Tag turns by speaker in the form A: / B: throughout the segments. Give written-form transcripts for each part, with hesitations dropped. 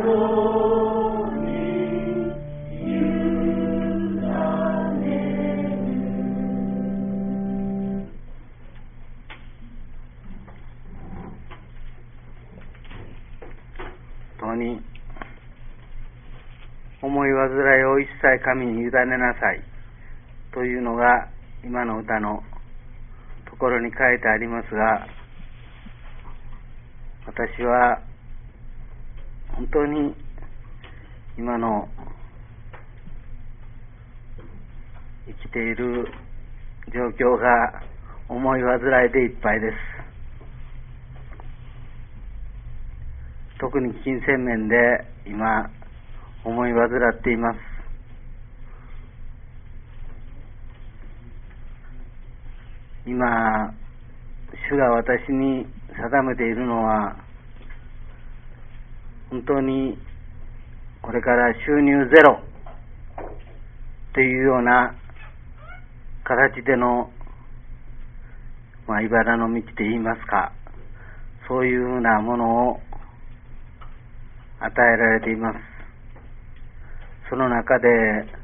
A: に思い煩いを一切神に委ねなさいというのが今の歌のところに書いてありますが、私は本当に今の生きている状況が思い煩いでいっぱいです。特に金銭面で今思い煩っています。今主が私に定めているのは、本当にこれから収入ゼロというような形での茨の道といいますか、そういうふうなものを与えられています。その中で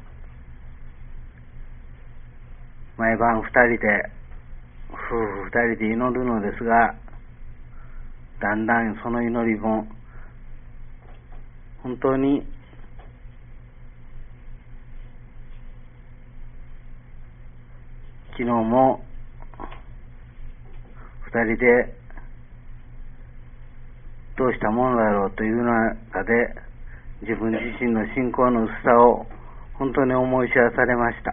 A: 毎晩夫婦二人で祈るのですが、だんだんその祈りも本当に昨日も二人でどうしたものだろうという中で、自分自身の信仰の薄さを本当に思い知らされました。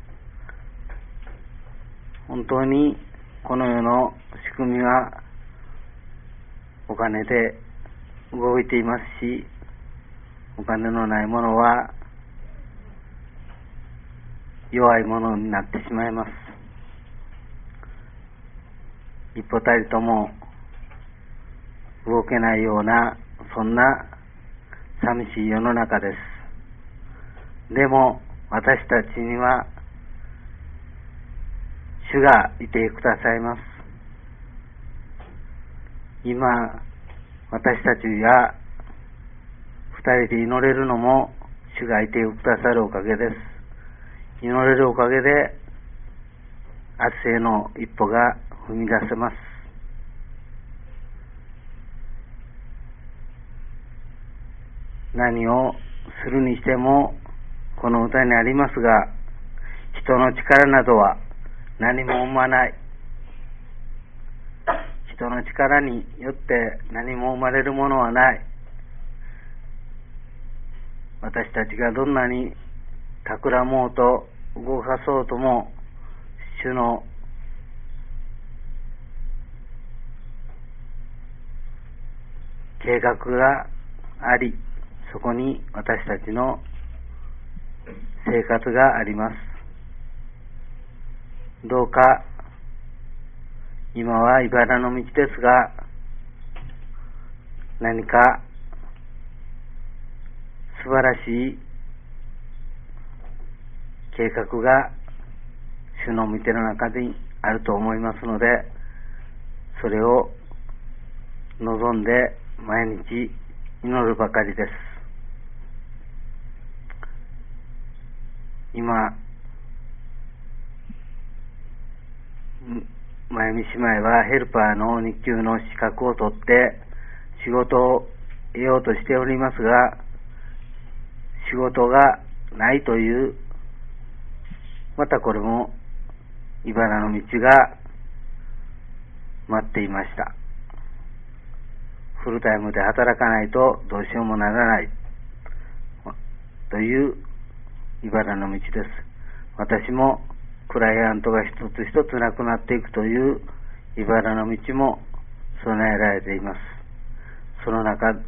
A: 本当にこの世の仕組みはお金で動いていますし、お金のないものは弱いものになってしまいます。一歩たりとも動けないような、そんな寂しい世の中です。でも私たちには主がいてくださいます。今私たちが二人で祈れるのも主がいてくださるおかげです。祈れるおかげで明日への一歩が踏み出せます。何をするにしても、この歌にありますが、人の力などは何も生まない。人の力によって何も生まれるものはない。私たちがどんなに企もうと動かそうとも、主の計画があり、そこに私たちの生活があります。どうか今は茨の道ですが、何か素晴らしい計画が主の御手の中にあると思いますので、それを望んで毎日祈るばかりです。今真由美姉妹はヘルパーの2級の資格を取って仕事を得ようとしておりますが、仕事がないという、またこれも茨の道が待っていました。フルタイムで働かないとどうしようもならないという茨の道です。私もクライアントが一つ一つなくなっていくという茨の道も備えられています。その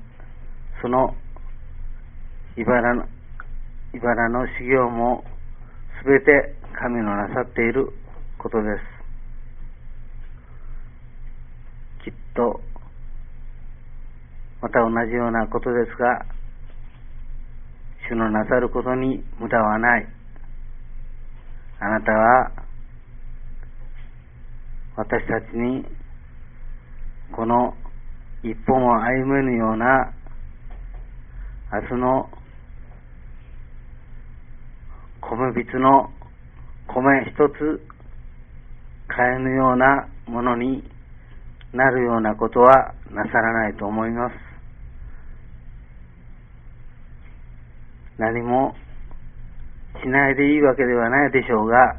A: 茨の修行もすべて神のなさっていることです。きっとまた同じようなことですが、主のなさることに無駄はない。あなたは私たちにこの一歩も歩めぬような明日の米びつの米一つ買えぬようなものになるようなことはなさらないと思います。何もしないでいいわけではないでしょうが、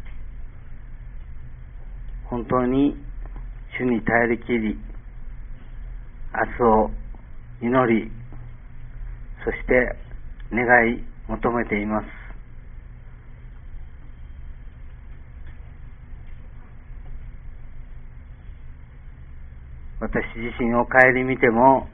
A: 本当に主に頼りきり、明日を祈り、そして願い求めています。私自身を顧みても、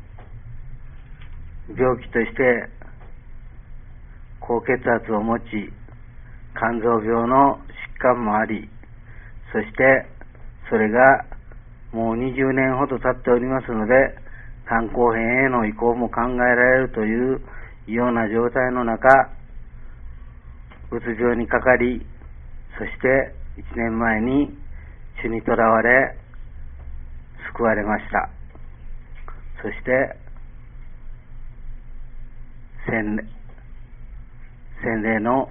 A: 病気として高血圧を持ち、肝臓病の疾患もあり、そしてそれがもう20年ほど経っておりますので、肝硬変への移行も考えられるというような状態の中、うつ病にかかり、そして1年前に主にとらわれ救われました。そして洗礼の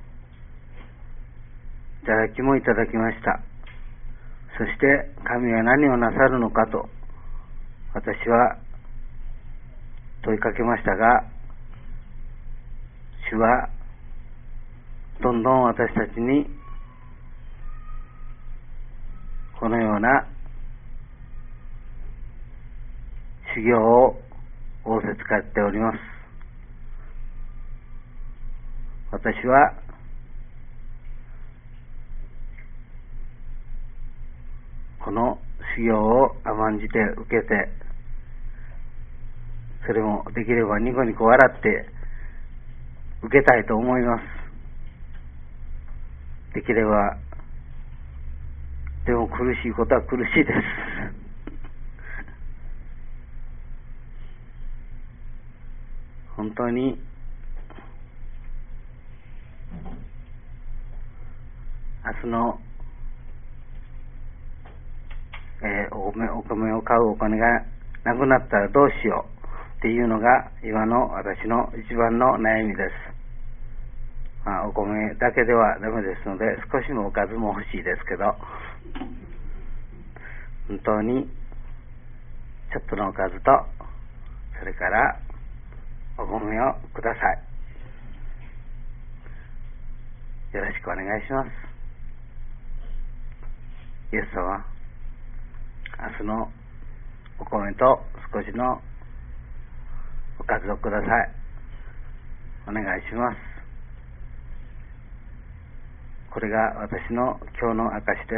A: いただきもいただきました。そして神は何をなさるのかと私は問いかけましたが、主はどんどん私たちにこのような修行を仰せつかっております。私はこの修行を甘んじて受けて、それもできればニコニコ笑って受けたいと思います。できれば、でも苦しいことは苦しいです。本当に明日の、お米を買うお金がなくなったらどうしようっていうのが今の私の一番の悩みです。お米だけではダメですので、少しのおかずも欲しいですけど、本当にちょっとのおかずと、それからお米をください。よろしくお願いします。イエス様、明日のお米と少しのおかずをください。お願いします。これが私の今日の証です。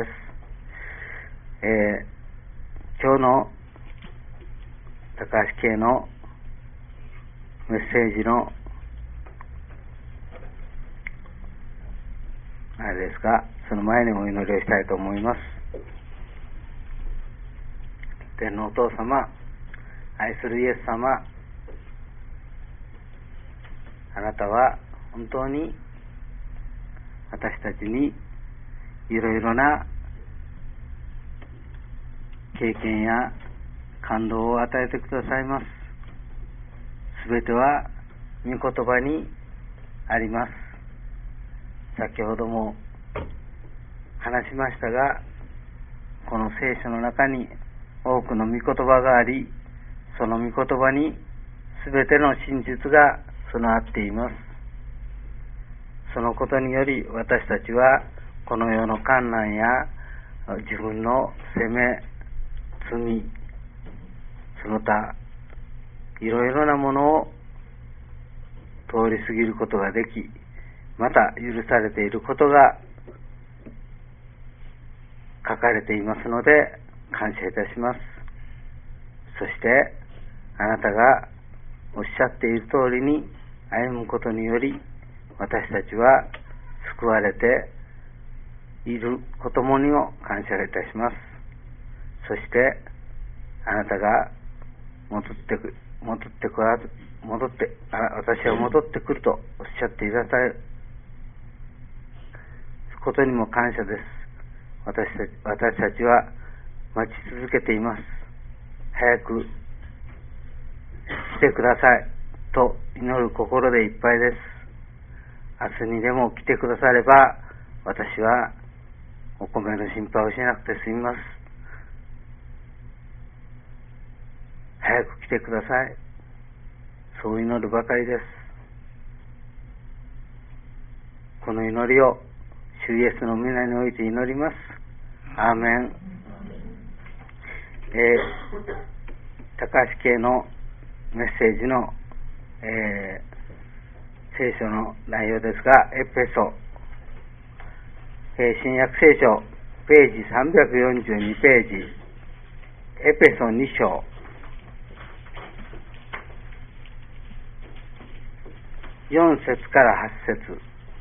A: 今日の高橋系のメッセージのあれですが、その前にお祈りをしたいと思います。天のお父様、愛するイエス様、あなたは本当に私たちにいろいろな経験や感動を与えてくださいます。すべては御言葉にあります。先ほども話しましたが、この聖書の中に多くの御言葉があり、その御言葉にすべての真実が備わっています。そのことにより私たちはこの世の困難や自分の責め、罪、その他いろいろなものを通り過ぎることができ、また許されていることが書かれていますので感謝いたします。そしてあなたがおっしゃっている通りに歩むことにより、私たちは救われていることもにも感謝いたします。そしてあなたが私は戻ってくるとおっしゃっていただいたことにも感謝です。私たちは待ち続けています。早く来てください。 と祈る心でいっぱいです。明日にでも来てくだされば、私はお米の心配をしなくて済みます。早く来てください。そう祈るばかりです。この祈りを主イエスの皆において祈ります。アーメン。高橋系のメッセージの、聖書の内容ですが、エペソ、新約聖書ページ342ページ、エペソ2章4節から8節。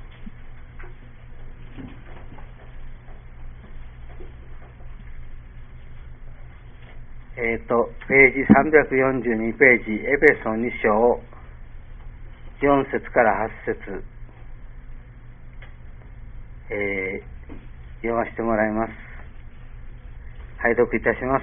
A: ページ342ページ、エペソ2章4節から8節、読ませてもらいます。拝読いたします。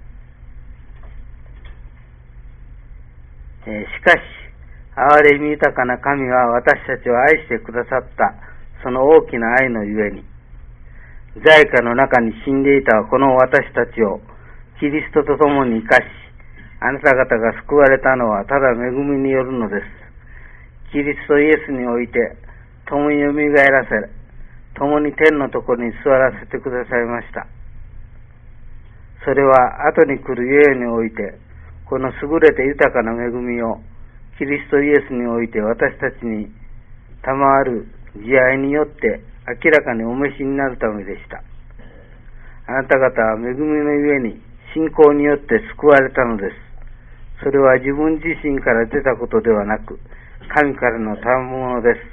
A: しかし憐れみ豊かな神は私たちを愛してくださったその大きな愛のゆえに、罪禍の中に死んでいたこの私たちをキリストと共に生かし、あなた方が救われたのはただ恵みによるのです。キリストイエスにおいて共によみがえらせ、共に天のところに座らせてくださいました。それは後に来る世において、この優れて豊かな恵みをキリストイエスにおいて私たちに賜る慈愛によって明らかにお召しになるためでした。あなた方は恵みのゆえに信仰によって救われたのです。それは自分自身から出たことではなく、神からの賜物です。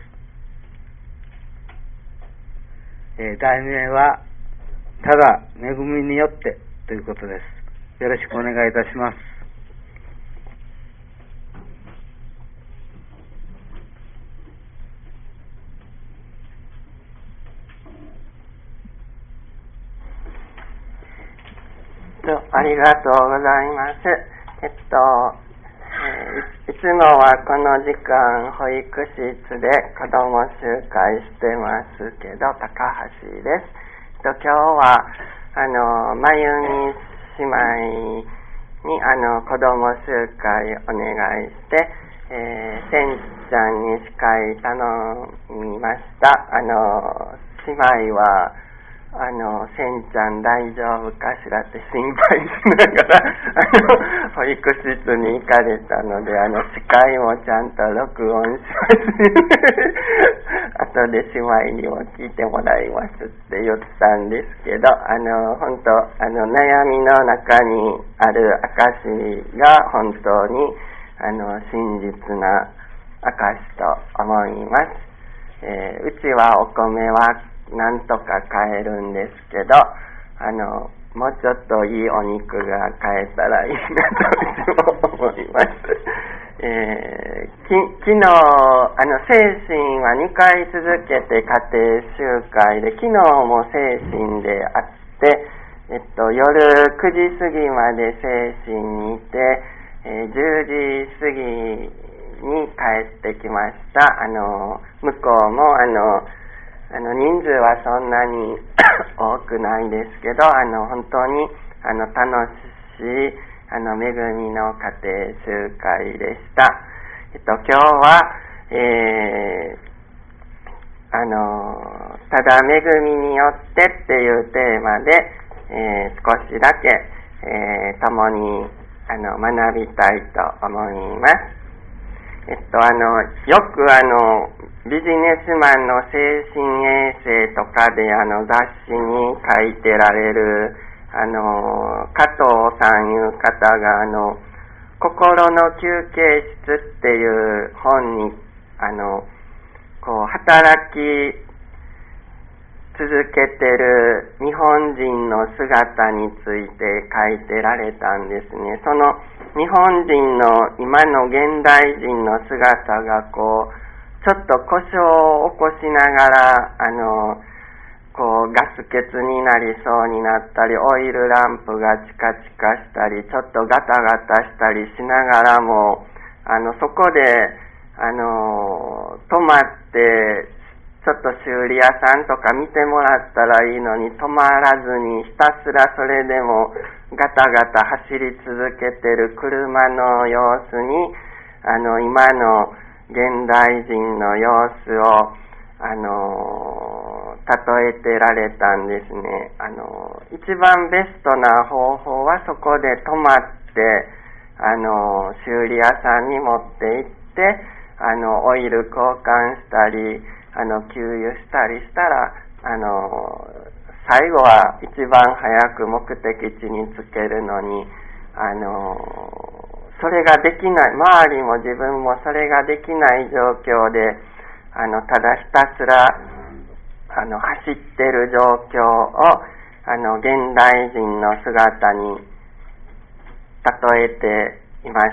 A: 題名はただ恵みによってということです。よろしくお願いいたします。
B: ありがとうございます。いつもはこの時間保育室で子ども集会してますけど、高橋です。今日はまゆみ姉妹に子ども集会お願いして、せんちゃんに司会頼みました。姉妹はせんちゃん大丈夫かしらって心配しながら保育室に行かれたので、司会もちゃんと録音します後で姉妹にも聞いてもらいますって言ったんですけど、本当悩みの中にある証が本当に真実な証と思います。うちはお米はなんとか買えるんですけど、もうちょっといいお肉が買えたらいいなと思います。昨日精神は2回続けて家庭集会で、昨日も精神であって、夜9時過ぎまで精神にいて、10時過ぎに帰ってきました。向こうも人数はそんなに多くないですけど、本当に楽しい恵みの家庭集会でした。今日は、ただ恵みによってっていうテーマで、少しだけ、共に学びたいと思います。よくビジネスマンの精神衛生とかで雑誌に書いてられる加藤さんいう方が心の休憩室っていう本に働き続けてる日本人の姿について書いてられたんですね。その日本人の今の現代人の姿がちょっと故障を起こしながらガス欠になりそうになったり、オイルランプがチカチカしたり、ちょっとガタガタしたりしながらもそこで、泊まって、ちょっと修理屋さんとか見てもらったらいいのに、止まらずにひたすらそれでもガタガタ走り続けてる車の様子に、今の現代人の様子を、例えてられたんですね。一番ベストな方法はそこで止まって、修理屋さんに持って行って、オイル交換したり、給油したりしたら、最後は一番早く目的地に着けるのに、それができない、周りも自分もそれができない状況で、ただひたすら、走ってる状況を、現代人の姿に例えていました。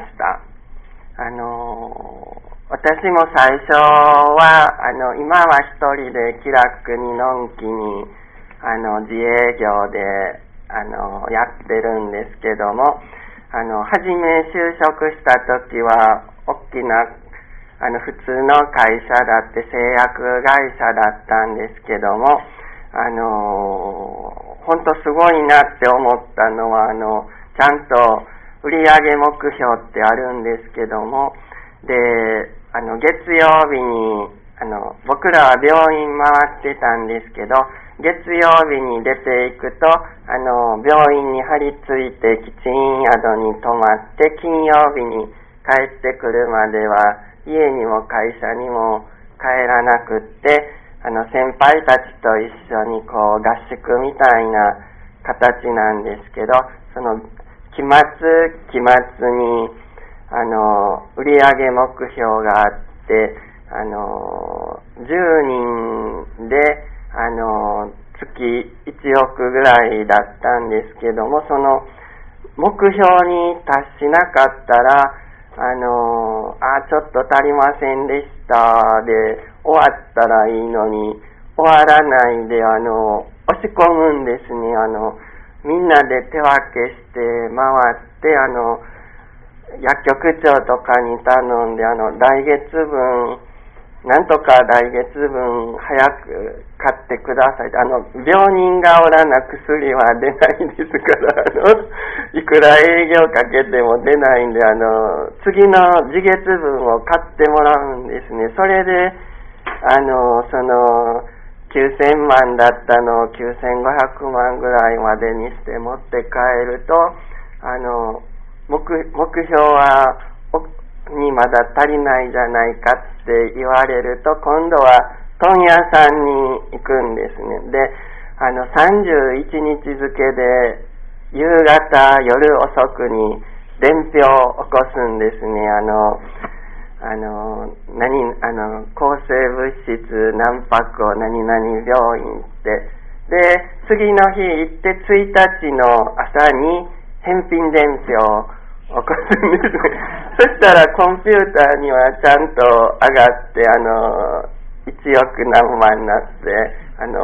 B: 私も最初は今は一人で気楽にのんきに自営業でやってるんですけども、初め就職した時は大きな普通の会社だって製薬会社だったんですけども、本当すごいなって思ったのはちゃんと売上目標ってあるんですけども、で月曜日に僕らは病院回ってたんですけど、月曜日に出ていくと病院に張り付いてキチン宿に泊まって、金曜日に帰ってくるまでは家にも会社にも帰らなくって、先輩たちと一緒にこう合宿みたいな形なんですけど、その期末に売上目標があって、10人で月1億ぐらいだったんですけども、その目標に達しなかったらちょっと足りませんでしたで終わったらいいのに、終わらないで押し込むんですね。みんなで手分けして回って薬局長とかに頼んで来月分なんとか来月分早く買ってください。病人がおらな薬は出ないですからいくら営業かけても出ないんで次の次月分を買ってもらうんですね。それでその9000万だったのを9500万ぐらいまでにして持って帰ると目標はにまだ足りないじゃないかって言われると、今度は問屋さんに行くんですね。で31日付で夕方夜遅くに伝票を起こすんですね。抗生物質何泊を何々病院ってで、次の日行って1日の朝に返品伝票を起こすんですね。そしたらコンピューターにはちゃんと上がって1億何万になって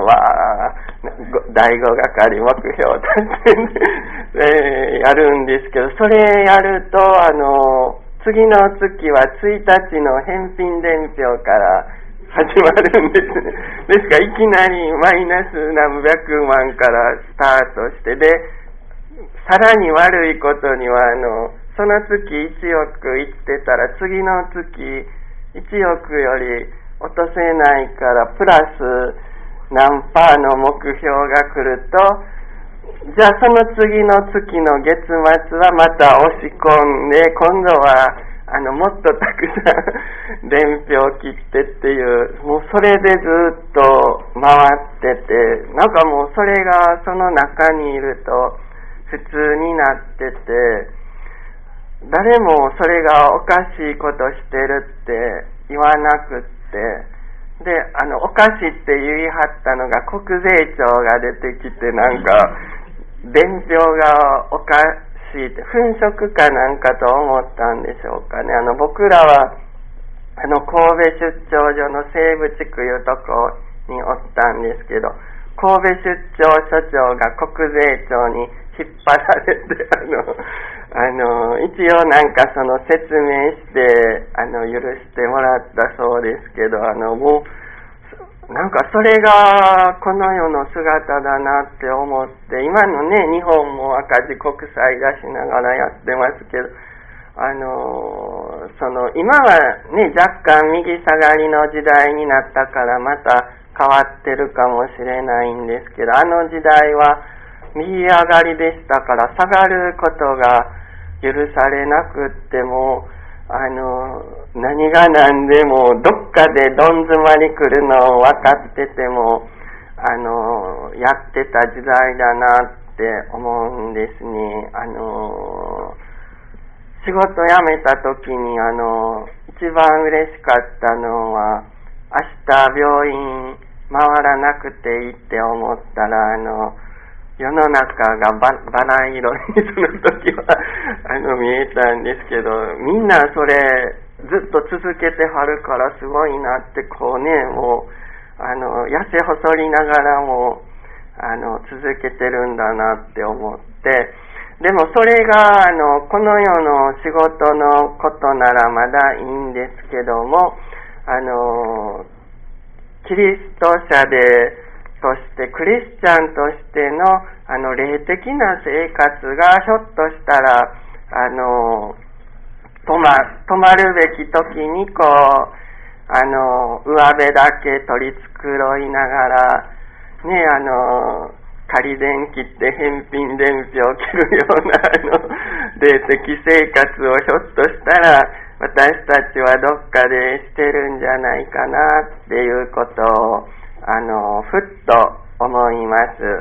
B: 第5係目標達成でやるんですけど、それやると次の月は1日の返品伝票から始まるんですね。ですからいきなりマイナス何百万からスタートしてで、さらに悪いことにはその月1億生きてたら次の月1億より落とせないからプラス何パーの目標が来ると、じゃあその次の月の月末はまた押し込んで、今度はもっとたくさん伝票切ってっていう、もうそれでずっと回ってて、なんかもうそれがその中にいると普通になってて、誰もそれがおかしいことしてるって言わなくって、でおかしいって言い張ったのが国税庁が出てきて、なんか伝票がおかしいって粉飾かなんかと思ったんでしょうかね。僕らは神戸出張所の西部地区いうとこにおったんですけど、 神戸出張所長が国税庁に引っ張られて、一応なんかその説明して、許してもらったそうですけど、もう、なんかそれがこの世の姿だなって思って、今のね、日本も赤字国債出しながらやってますけど、今はね、若干右下がりの時代になったからまた変わってるかもしれないんですけど、時代は右上がりでしたから、下がることが許されなくっても、何が何でもどっかでどん詰まり来るのを分かってても、やってた時代だなって思うんですね。仕事辞めた時に一番嬉しかったのは、明日病院回らなくていいって思ったら世の中がバラ色にその時は見えたんですけど、みんなそれずっと続けてはるからすごいなってこうね、もう痩せ細りながらも続けてるんだなって思って、でもそれがこの世の仕事のことならまだいいんですけども、キリスト者としてクリスチャンとしての霊的な生活がひょっとしたら止まるべき時にこう上辺だけ取り繕いながらね、仮電切って返品伝票を切るような霊的生活をひょっとしたら私たちはどっかでしてるんじゃないかなっていうことをふっと思います。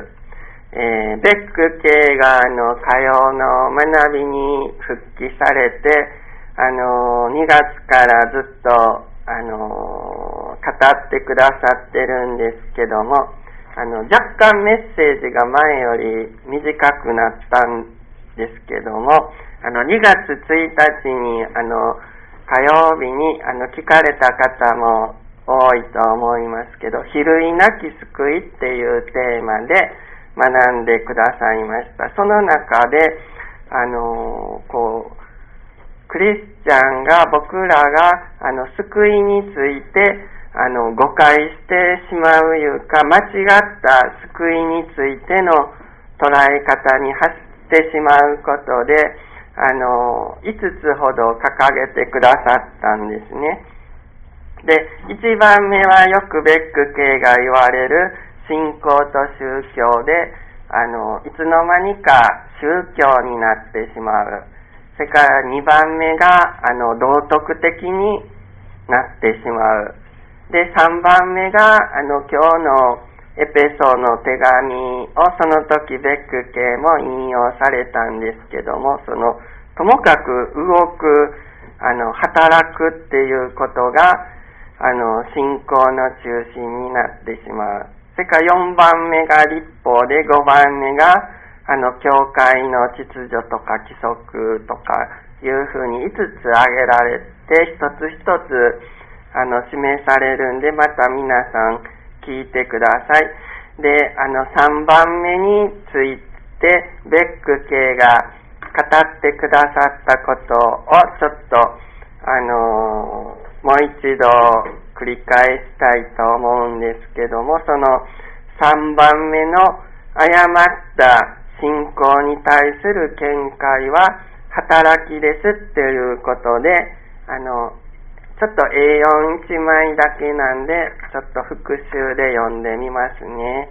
B: ベック系が歌謡の学びに復帰されて2月からずっと語ってくださってるんですけども、若干メッセージが前より短くなったんですけども、2月1日に火曜日に聞かれた方も多いと思いますけど、比類なき救いっていうテーマで学んでくださいました。その中でクリスチャンが僕らが救いについて誤解してしまういうか、間違った救いについての捉え方に走ってしまうことで5つほど掲げてくださったんですね。で、1番目はよくベック系が言われる信仰と宗教でいつの間にか宗教になってしまう。それから2番目が道徳的になってしまう。で、3番目が今日のエペソの手紙をその時ベック系も引用されたんですけども、ともかく動く働くっていうことが信仰の中心になってしまう。それから4番目が律法で、5番目が教会の秩序とか規則とかいうふうに5つ挙げられて、一つ一つ示されるんで、また皆さん聞いてください。で、3番目についてベック系が語ってくださったことをちょっともう一度繰り返したいと思うんですけども、その3番目の誤った信仰に対する見解は働きですっていうことで、ちょっと A41 枚だけなんでちょっと復習で読んでみますね。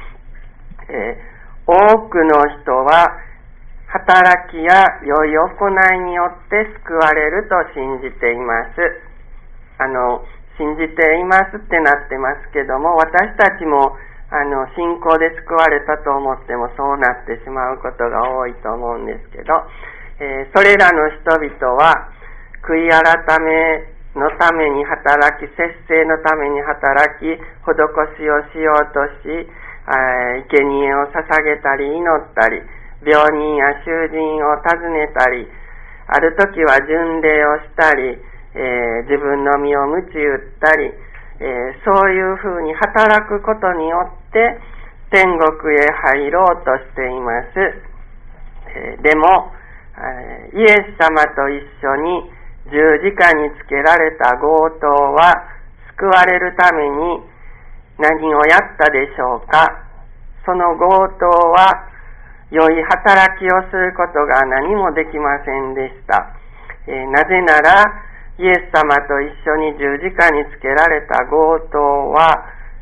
B: 多くの人は働きや良い行いによって救われると信じています。信じていますってなってますけども、私たちも信仰で救われたと思ってもそうなってしまうことが多いと思うんですけど、それらの人々は悔い改めのために働き、節制のために働き、施しをしようとし、生贄を捧げたり祈ったり、病人や囚人を訪ねたり、ある時は巡礼をしたり、自分の身を鞭打ったり、そういうふうに働くことによって天国へ入ろうとしています。でもイエス様と一緒に十字架につけられた強盗は救われるために何をやったでしょうか。その強盗は良い働きをすることが何もできませんでした。なぜならイエス様と一緒に十字架につけられた強盗は、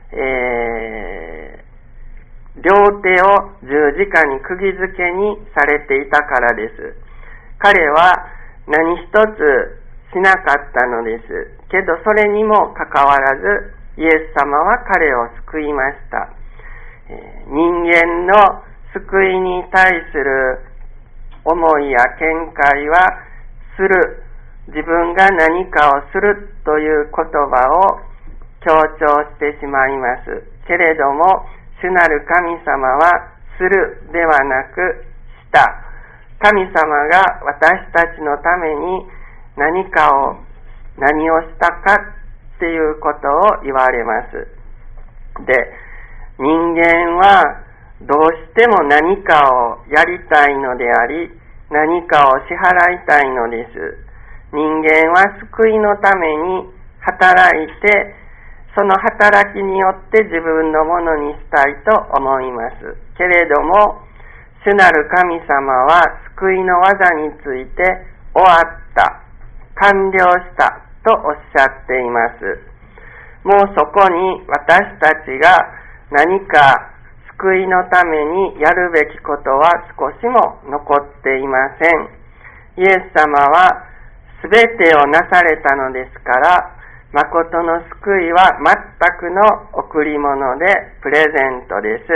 B: 両手を十字架に釘付けにされていたからです。彼は何一つしなかったのですけど、それにもかかわらずイエス様は彼を救いました。人間の救いに対する思いや見解はする、自分が何かをするという言葉を強調してしまいますけれども、主なる神様はするではなくした。神様が私たちのために何をしたかっていうことを言われます。で、人間はどうしても何かをやりたいのであり、何かを支払いたいのです。人間は救いのために働いて、その働きによって自分のものにしたいと思います。けれども、主なる神様は救いの技について終わった、完了したとおっしゃっています。もうそこに私たちが何か救いのためにやるべきことは少しも残っていません。イエス様はすべてをなされたのですから、誠の救いは全くの贈り物でプレゼントです。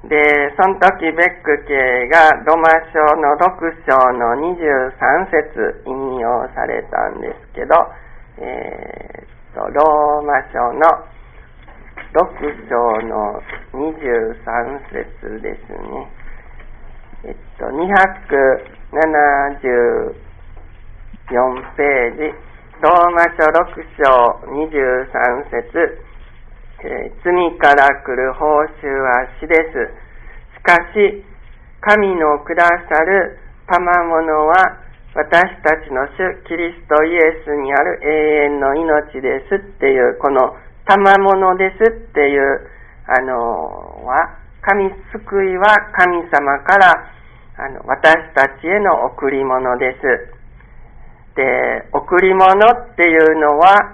B: で、その時ベック家がローマ書の6章の23節引用されたんですけど、ローマ書の6章の23節ですね。274ページ、ローマ書6章23節、罪から来る報酬は死です。しかし、神のくださる賜物は私たちの主キリストイエスにある永遠の命ですっていう、この賜物ですっていう救いは神様から私たちへの贈り物です。で、贈り物っていうのは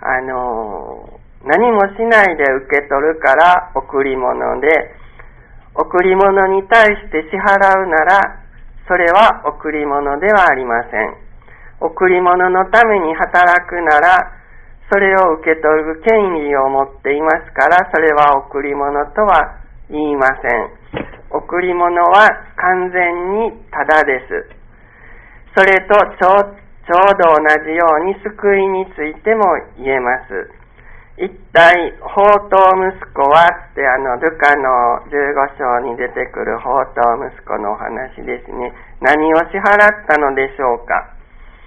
B: 何もしないで受け取るから贈り物で、贈り物に対して支払うならそれは贈り物ではありません。贈り物のために働くならそれを受け取る権利を持っていますから、それは贈り物とは言いません。贈り物は完全にただです。それとちょうど同じように救いについても言えます。一体放蕩息子はってルカの15章に出てくる放蕩息子のお話ですね。何を支払ったのでしょうか。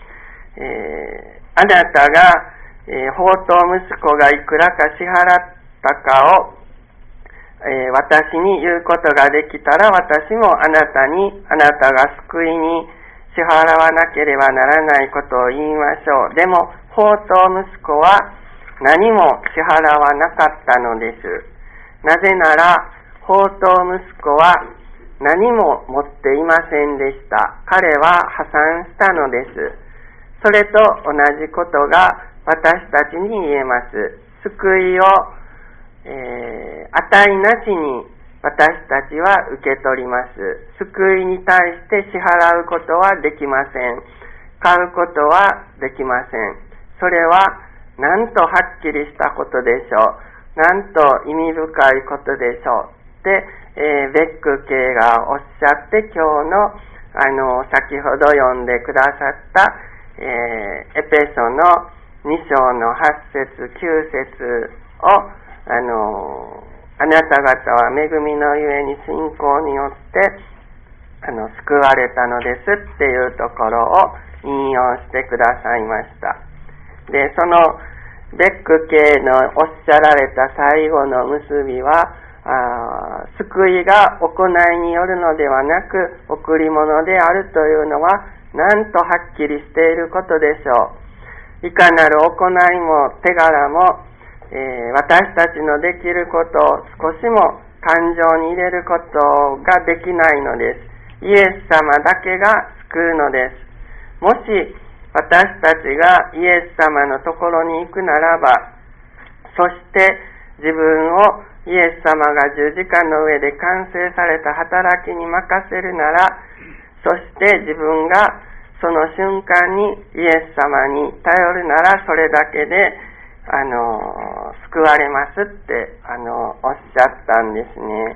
B: あなたが放蕩息子がいくらか支払ったかを、私に言うことができたら、私もあなたが救いに支払わなければならないことを言いましょう。でも放蕩息子は何も支払わなかったのです。なぜなら放蕩息子は何も持っていませんでした。彼は破産したのです。それと同じことが私たちに言えます。救いを、値なしに私たちは受け取ります。救いに対して支払うことはできません。買うことはできません。それはなんとはっきりしたことでしょう。なんと意味深いことでしょう。で、ベック家がおっしゃって今日の先ほど読んでくださったエペソの2章の8節9節をあなた方は恵みのゆえに信仰によって救われたのですっていうところを引用してくださいました。で、そのベック家のおっしゃられた最後の結びは救いが行いによるのではなく贈り物であるというのはなんとはっきりしていることでしょう。いかなる行いも手柄も、私たちのできることを少しも感情に入れることができないのです。イエス様だけが救うのです。もし私たちがイエス様のところに行くならば、そして自分をイエス様が十字架の上で完成された働きに任せるなら、そして自分がその瞬間にイエス様に頼るなら、それだけで救われますっておっしゃったんですね。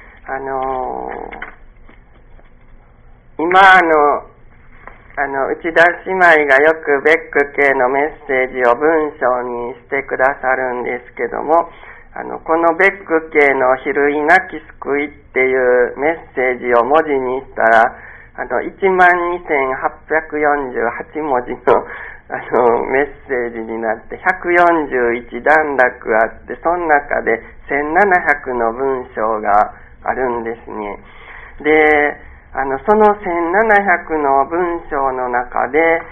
B: 今内田姉妹がよくベック系のメッセージを文章にしてくださるんですけども、このベック系の比類なき救いっていうメッセージを文字にしたら、12,848文字のメッセージになって141段落あって、その中で1700の文章があるんですね。で、その1700の文章の中で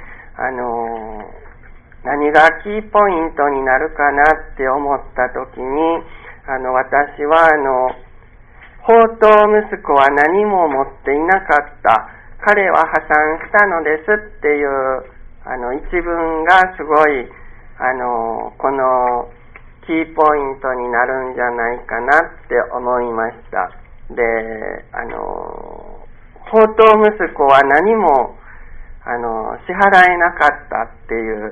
B: 何がキーポイントになるかなって思ったときに、私は放蕩息子は何も持っていなかった、彼は破産したのですっていう一文がすごいこのキーポイントになるんじゃないかなって思いました。で、放蕩息子は何も支払えなかったっていう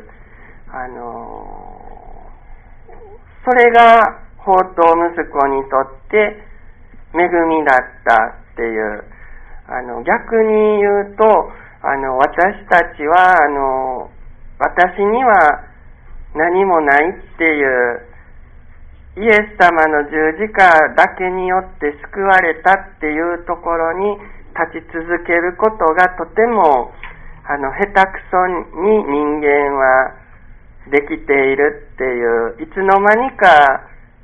B: それが放蕩息子にとって恵みだったっていう、逆に言うと私たちは私には何もないっていうイエス様の十字架だけによって救われたっていうところに立ち続けることがとても下手くそに人間はできているっていう、いつの間にか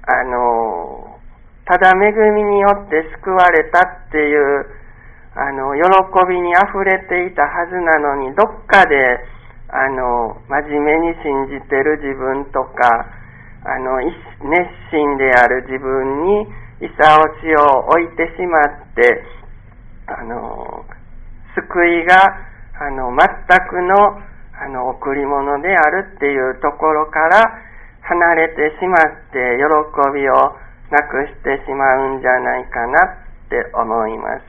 B: ただ恵みによって救われたっていう喜びにあふれていたはずなのに、どっかで真面目に信じてる自分とか熱心である自分にいさおちを置いてしまって救いが全くの贈り物であるっていうところから離れてしまって喜びをなくしてしまうんじゃないかなって思います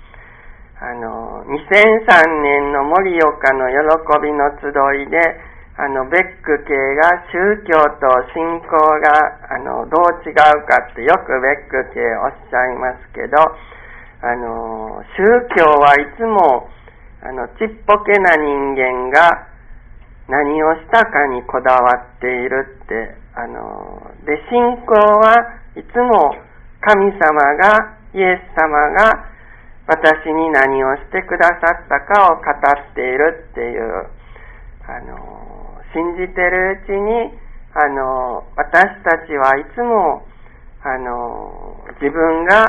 B: 。2003年の盛岡の喜びの集いでベック系が宗教と信仰がどう違うかってよくベック系おっしゃいますけど、宗教はいつもちっぽけな人間が何をしたかにこだわっているってで、信仰はいつも神様がイエス様が私に何をしてくださったかを語っているっていう信じてるうちに私たちはいつも自分が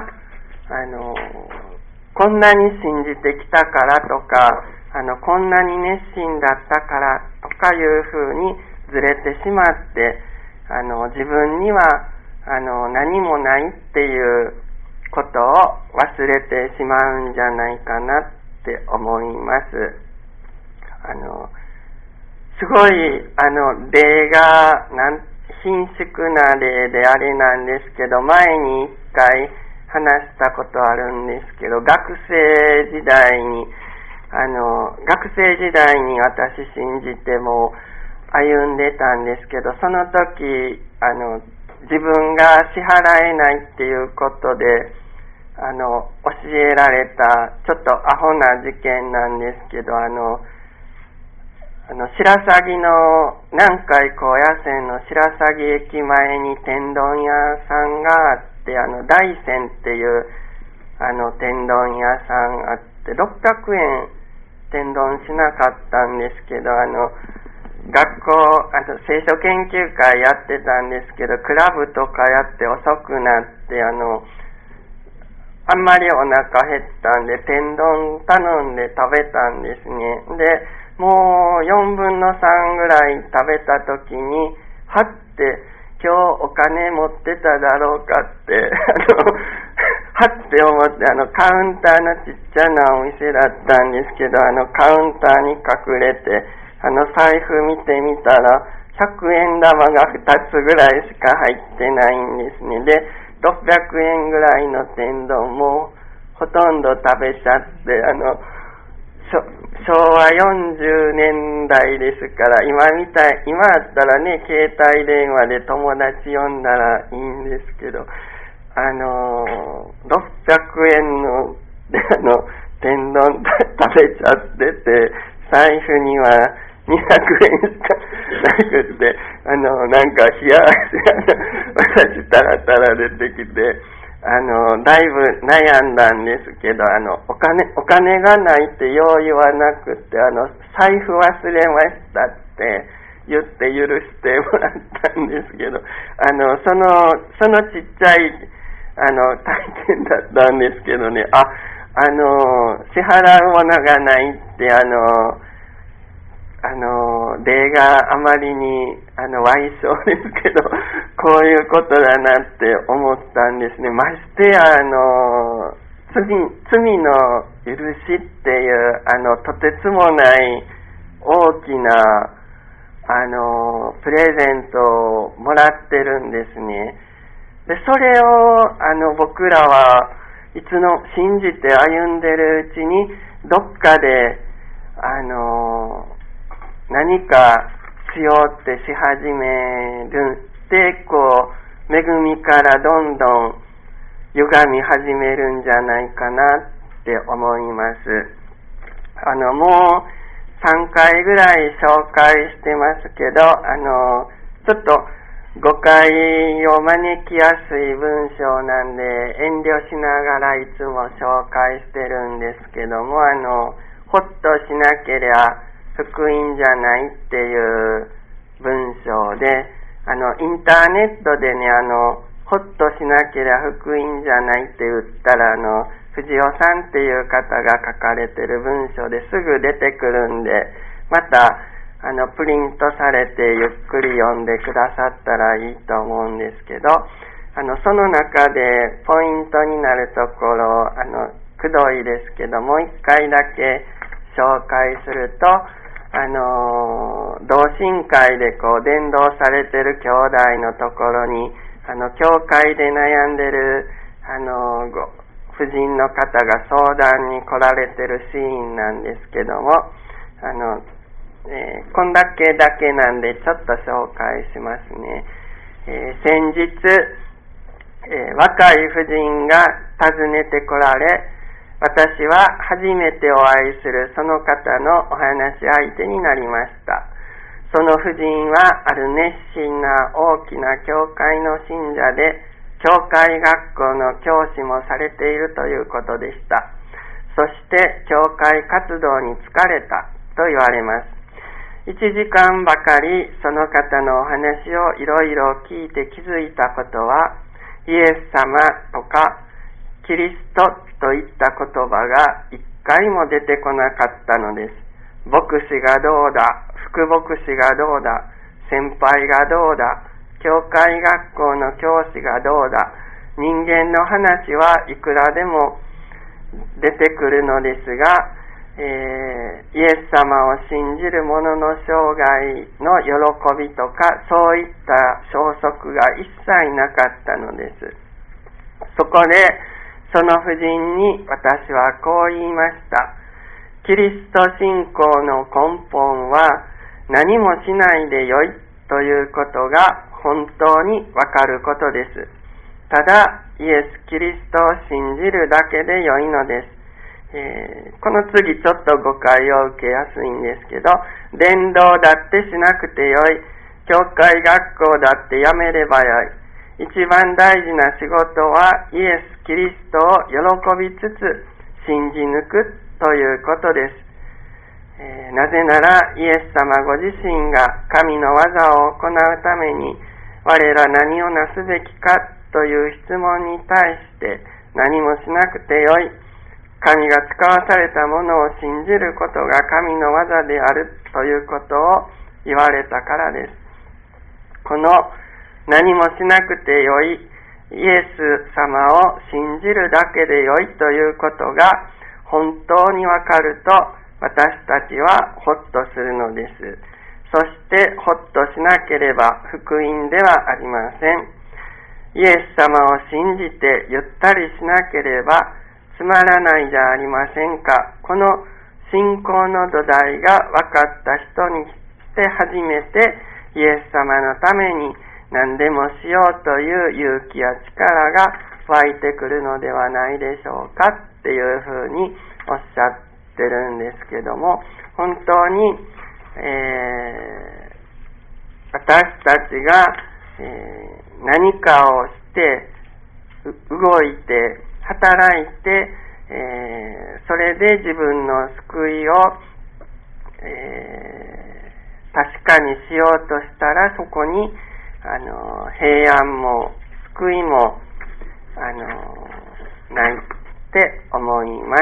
B: こんなに信じてきたからとかこんなに熱心だったからとかいうふうにずれてしまって自分には何もないっていうことを忘れてしまうんじゃないかなって思います。すごい例が貧縮な例であれなんですけど、前に一回話したことあるんですけど、学生時代に私信じても歩んでたんですけど、その時自分が支払えないっていうことで教えられたちょっとアホな事件なんですけど、白鷺の南海高野線の白鷺駅前に天丼屋さんがあって、大山っていう天丼屋さんあって600円天丼しなかったんですけど、学校聖書研究会やってたんですけど、クラブとかやって遅くなって、あんまりお腹減ったんで、天丼頼んで食べたんですね。で、もう4分の3ぐらい食べた時に、はって、今日お金持ってただろうかって、はって思って、カウンターのちっちゃなお店だったんですけど、カウンターに隠れて、財布見てみたら、100円玉が2つぐらいしか入ってないんですね。で、600円ぐらいの天丼もほとんど食べちゃって、昭和40年代ですから、今あったらね、携帯電話で友達呼んだらいいんですけど、600円の天丼食べちゃってて、財布には200円しかなくて、なんか冷や私たらたら出てきて、だいぶ悩んだんですけど、お金がないってよう言わなくて、財布忘れましたって言って許してもらったんですけど、そのちっちゃい、体験だったんですけどね、支払うものがないって、例があまりに歪小ですけど、こういうことだなって思ったんですね。ましてや罪の許しっていうとてつもない大きなプレゼントをもらってるんですね。でそれを僕らはいつの信じて歩んでるうちにどっかで何かしようってし始めるで、こう恵みからどんどん歪み始めるんじゃないかなって思います。もう3回ぐらい紹介してますけど、ちょっと誤解を招きやすい文章なんで遠慮しながらいつも紹介してるんですけども、ほっとしなければ福音じゃないっていう文章で、インターネットでね、ほっとしなければ福音じゃないって言ったら、藤尾さんっていう方が書かれてる文章ですぐ出てくるんで、また、プリントされてゆっくり読んでくださったらいいと思うんですけど、その中でポイントになるところ、くどいですけど、もう一回だけ紹介すると、同心会でこう伝道されてる兄弟のところに教会で悩んでる婦人の方が相談に来られてるシーンなんですけども、こんだけなんでちょっと紹介しますね。先日、若い婦人が訪ねてこられ、私は初めてお会いするその方のお話し相手になりました。その婦人はある熱心な大きな教会の信者で、教会学校の教師もされているということでした。そして教会活動に疲れたと言われます。1時間ばかりその方のお話をいろいろ聞いて気づいたことは、イエス様とかキリストといった言葉が一回も出てこなかったのです。牧師がどうだ、副牧師がどうだ、先輩がどうだ、教会学校の教師がどうだ、人間の話はいくらでも出てくるのですが、イエス様を信じる者の生涯の喜びとかそういった消息が一切なかったのです。そこでその婦人に私はこう言いました。キリスト信仰の根本は何もしないでよいということが本当にわかることです。ただイエス・キリストを信じるだけでよいのです。この次ちょっと誤解を受けやすいんですけど、伝道だってしなくてよい、教会学校だってやめればよい、一番大事な仕事はイエス・キリストを喜びつつ信じ抜くということです。 なぜならイエス様ご自身が神の技を行うために我ら何をなすべきかという質問に対して何もしなくてよい、神が使わされたものを信じることが神の技であるということを言われたからです。この何もしなくてよいイエス様を信じるだけでよいということが本当にわかると私たちはほっとするのです。そしてほっとしなければ福音ではありません。イエス様を信じてゆったりしなければつまらないじゃありませんか。この信仰の土台が分かった人にして初めてイエス様のために何でもしようという勇気や力が湧いてくるのではないでしょうかっていうふうにおっしゃってるんですけども、本当に、私たちが、何かをして動いて働いて、それで自分の救いを、確かにしようとしたらそこに平安も救いもないって思います。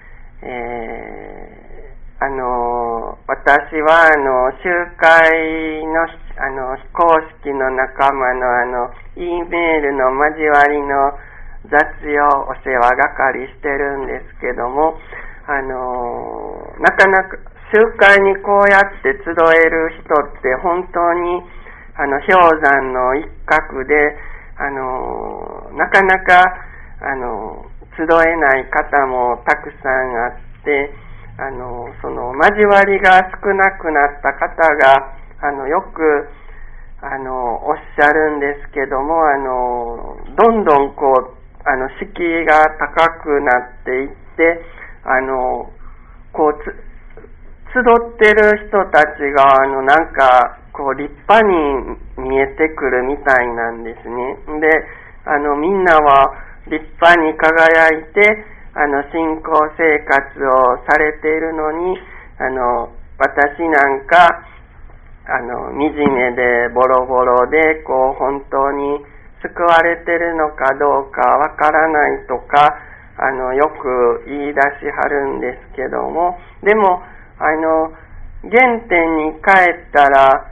B: 私は集会の非公式の仲間のEメールの交わりの雑用お世話係してるんですけども、なかなか集会にこうやって集える人って本当に氷山の一角でなかなか集えない方もたくさんあって、その交わりが少なくなった方がよくおっしゃるんですけども、どんどんこう敷居が高くなっていってこう集ってる人たちがなんかこう立派に見えてくるみたいなんですね。でみんなは立派に輝いて信仰生活をされているのに私なんか惨めでボロボロでこう本当に救われてるのかどうかわからないとかよく言い出しはるんですけども、でも原点に帰ったら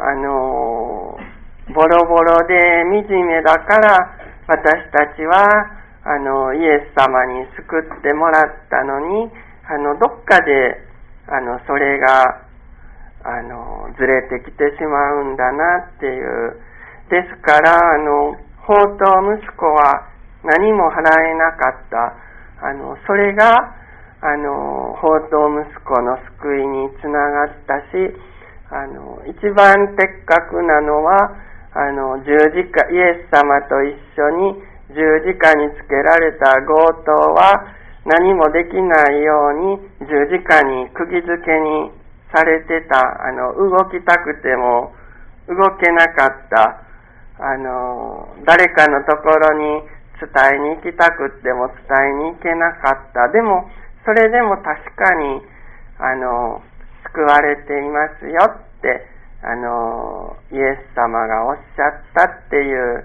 B: ボロボロで惨めだから私たちはイエス様に救ってもらったのにどっかでそれがずれてきてしまうんだなっていう。ですから放蕩息子は何も払えなかった。それが放蕩息子の救いにつながったし、一番的確なのは十字架、イエス様と一緒に十字架につけられた強盗は何もできないように十字架に釘付けにされてた。動きたくても動けなかった。誰かのところに伝えに行きたくっても伝えに行けなかった。でもそれでも確かに救われていますよってイエス様がおっしゃったっていう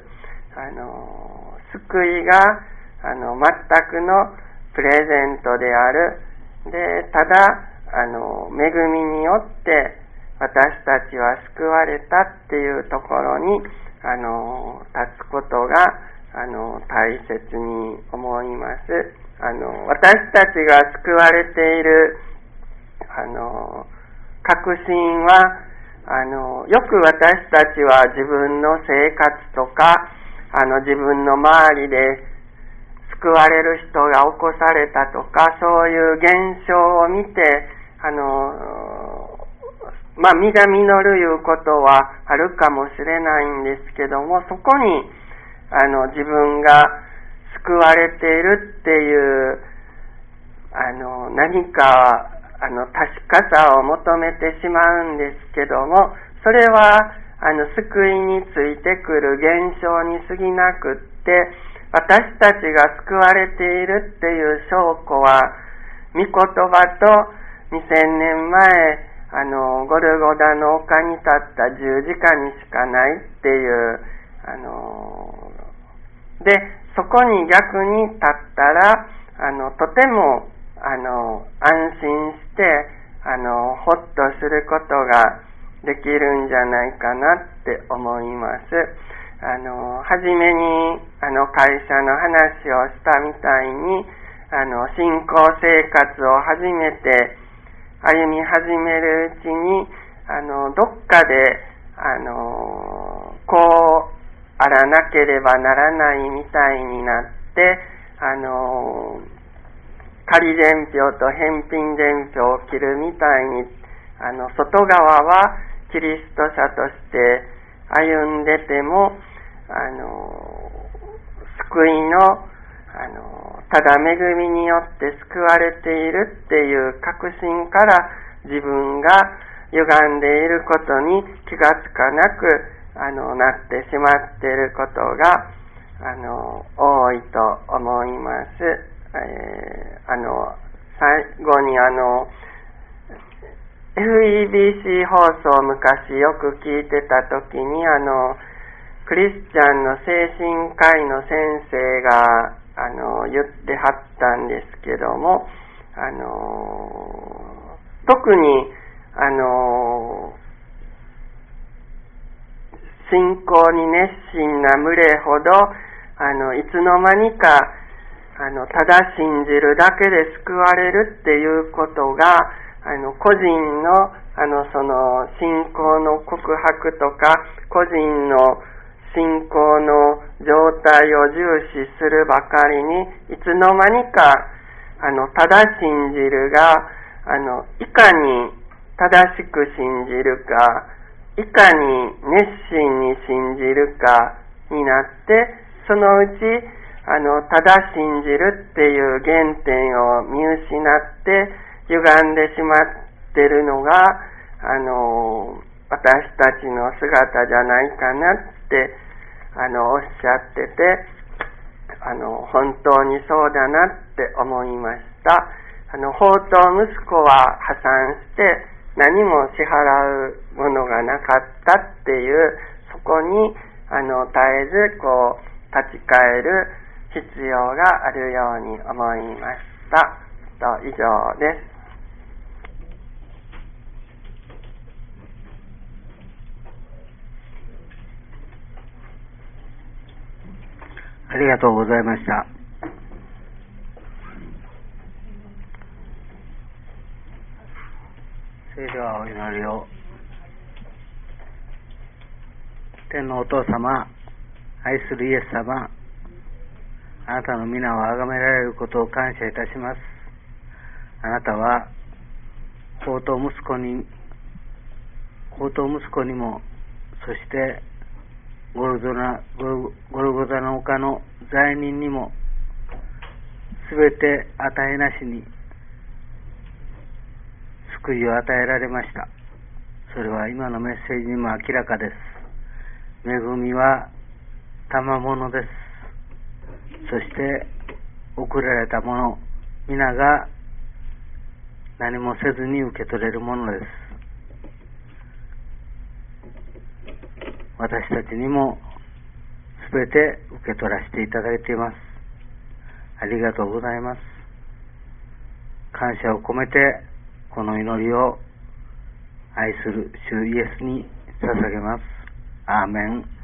B: 救いが全くのプレゼントである。でただ恵みによって私たちは救われたっていうところに立つことが大切に思います。私たちが救われている確信はよく私たちは自分の生活とか自分の周りで救われる人が起こされたとかそういう現象を見て実が実るいうことはあるかもしれないんですけども、そこに自分が救われているっていう何か確かさを求めてしまうんですけども、それは救いについてくる現象に過ぎなくって、私たちが救われているっていう証拠は御言葉と 2000年前ゴルゴダの丘に立った十字架にしかないっていうでそこに逆に立ったらとても安心してほっとすることができるんじゃないかなって思います。初めに会社の話をしたみたいに信仰生活を初めて歩み始めるうちにどっかでこうあらなければならないみたいになって仮伝票と返品伝票を切るみたいに外側はキリスト者として歩んでても救いのただ恵みによって救われているっていう確信から自分が歪んでいることに気がつかなくなってしまっていることが多いと思います。最後にFEBC 放送昔よく聞いてた時にクリスチャンの精神科医の先生が言ってはったんですけども特に信仰に熱心な群れほどいつの間にかただ信じるだけで救われるっていうことが個人のその信仰の告白とか個人の信仰の状態を重視するばかりにいつの間にかただ信じるがいかに正しく信じるかいかに熱心に信じるかになってそのうちただ信じるっていう原点を見失って歪んでしまってるのが私たちの姿じゃないかなっておっしゃってて本当にそうだなって思いました。放蕩息子は破産して何も支払うものがなかったっていうそこに絶えずこう立ち返る必要があるように思いましたと以上です。
A: ありがとうございました。それではお祈りを。天のお父様、愛するイエス様、あなたの皆を崇められることを感謝いたします。あなたは放蕩息子にも、そしてゴルゴダの丘の罪人にもすべて与えなしに救いを与えられました。それは今のメッセージにも明らかです。恵みは賜物です。そして送られたもの皆が何もせずに受け取れるものです。私たちにもすべて受け取らせていただいています。ありがとうございます。感謝を込めてこの祈りを愛する主イエスに捧げます。アーメン。